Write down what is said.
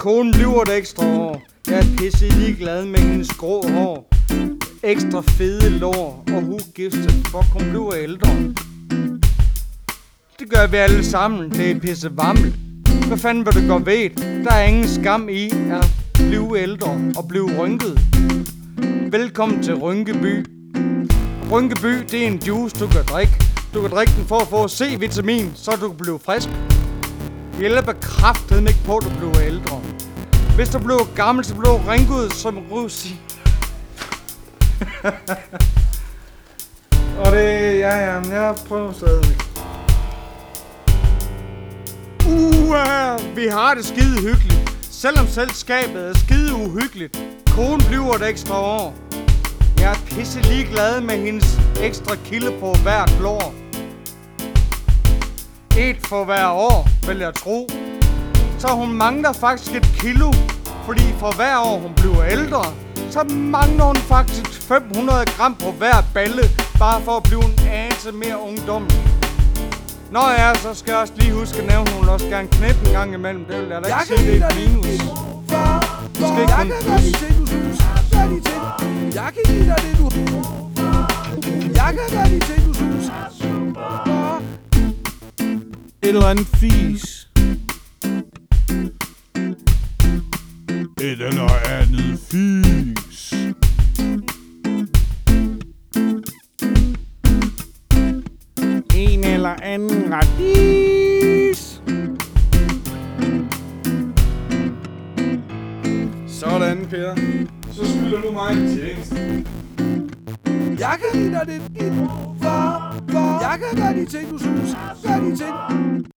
Konen bliver et ekstra år. Jeg er pisse ligeglad med hendes grå hår. Ekstra fede lår. Og who gives a fuck, hun bliver ældre. Det gør vi alle sammen, det er pisse vammel. Hvad fanden vil du gå ved? Der er ingen skam i at blive ældre og blive rynket. Velkommen til Rynkeby. Rynkeby, det er en juice, du kan drikke. Du kan drikke den for at få C-vitamin, så du kan blive frisk. Det hjælper kraften ikke på, at du bliver ældre. Hvis du bliver gammel, så bliver du rynket som rusi. Og det, jeg prøver stadigvæk. Vi har det skide hyggeligt. Selvom selskabet er skide uhyggeligt. Konen bliver et ekstra år. Jeg er pisse ligeglad med hendes ekstra kilde på hvert lår. Et for hver år, vil jeg tro. Så hun mangler faktisk et kilo. Fordi for hver år hun bliver ældre, så mangler hun faktisk 500 gram på hver balle. Bare for at blive en anelse mere ungdommelig. Nå ja, så skal jeg også lige huske at nævne, hun vil også gerne knæppe en gang imellem. Det vil jeg da ikke sige, det er et minus. Jeg kan gøre de ting, du synes. Gør de ting. Jeg kan give dig det, du. Jeg kan gøre de ting, du synes. Et eller andet fis. Et eller andet fis. En eller anden radis. Sådan, Per. Så skylder du mig en tjeneste. Jeg kan give dig det, du. Jeg kan gøre de ting, du synes. Gør de ting.